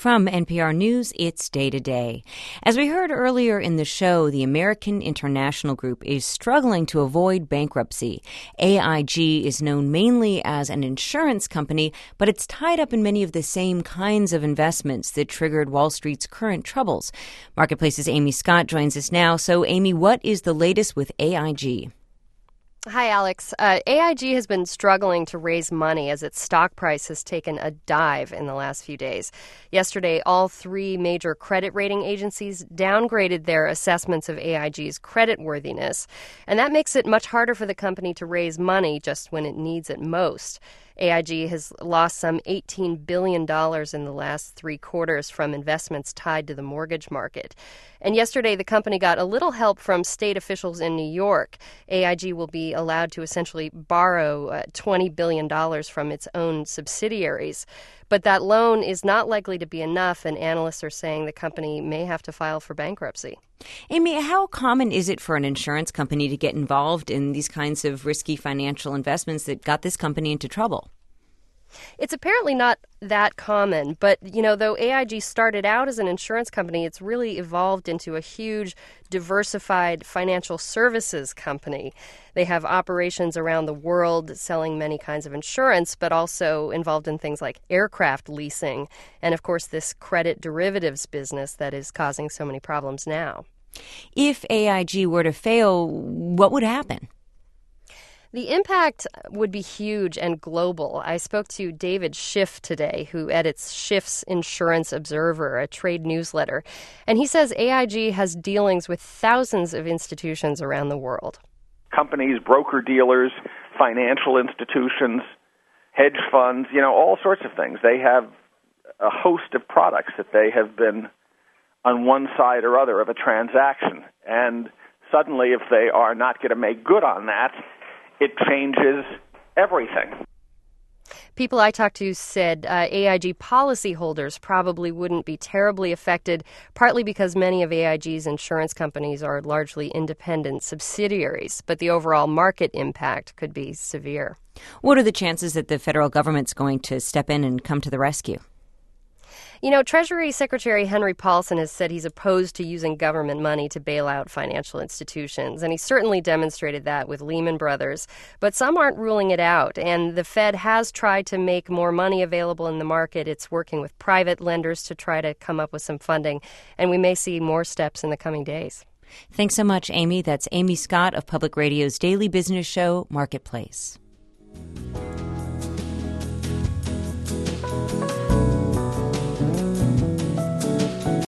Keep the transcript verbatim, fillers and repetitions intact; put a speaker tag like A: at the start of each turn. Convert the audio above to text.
A: From N P R News, it's Day to Day. As we heard earlier in the show, the American International Group is struggling to avoid bankruptcy. A I G is known mainly as an insurance company, but it's tied up in many of the same kinds of investments that triggered Wall Street's current troubles. Marketplace's Amy Scott joins us now. So, Amy, what is the latest with A I G?
B: Hi, Alex. Uh, A I G has been struggling to raise money as its stock price has taken a dive in the last few days. Yesterday, all three major credit rating agencies downgraded their assessments of A I G's creditworthiness, and that makes it much harder for the company to raise money just when it needs it most. A I G has lost some eighteen billion dollars in the last three quarters from investments tied to the mortgage market. And yesterday, the company got a little help from state officials in New York. A I G will be allowed to essentially borrow uh, twenty billion dollars from its own subsidiaries. But that loan is not likely to be enough, and analysts are saying the company may have to file for bankruptcy.
A: Amy, how common is it for an insurance company to get involved in these kinds of risky financial investments that got this company into trouble?
B: It's apparently not that common, but, you know, though A I G started out as an insurance company, it's really evolved into a huge, diversified financial services company. They have operations around the world selling many kinds of insurance, but also involved in things like aircraft leasing and, of course, this credit derivatives business that is causing so many problems now.
A: If A I G were to fail, what would happen?
B: The impact would be huge and global. I spoke to David Schiff today, who edits Schiff's Insurance Observer, a trade newsletter. And he says A I G has dealings with thousands of institutions around the world.
C: Companies, broker-dealers, financial institutions, hedge funds, you know, all sorts of things. They have a host of products that they have been on one side or other of a transaction. And suddenly, if they are not going to make good on that, it changes everything.
B: People I talked to said uh, A I G policyholders probably wouldn't be terribly affected, partly because many of A I G's insurance companies are largely independent subsidiaries, but the overall market impact could be severe.
A: What are the chances that the federal government's going to step in and come to the rescue?
B: You know, Treasury Secretary Henry Paulson has said he's opposed to using government money to bail out financial institutions, and he certainly demonstrated that with Lehman Brothers. But some aren't ruling it out, and the Fed has tried to make more money available in the market. It's working with private lenders to try to come up with some funding, and we may see more steps in the coming days.
A: Thanks so much, Amy. That's Amy Scott of Public Radio's daily business show, Marketplace.